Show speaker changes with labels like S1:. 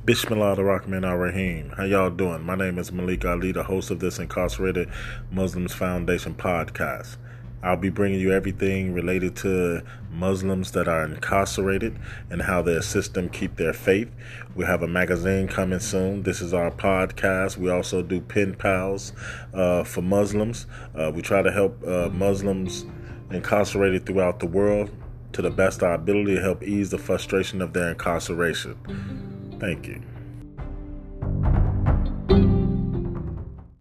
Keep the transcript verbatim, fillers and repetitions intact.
S1: Bismillah ar-Rahman ar-Rahim. How y'all doing? My name is Malik Ali, the host of this Incarcerated Muslims Foundation podcast. I'll be bringing you everything related to Muslims that are incarcerated and how they assist them keep their faith. We have a magazine coming soon. This is our podcast. We also do pen pals uh, for Muslims. Uh, we try to help uh, Muslims incarcerated throughout the world to the best of our ability to help ease the frustration of their incarceration. Thank you.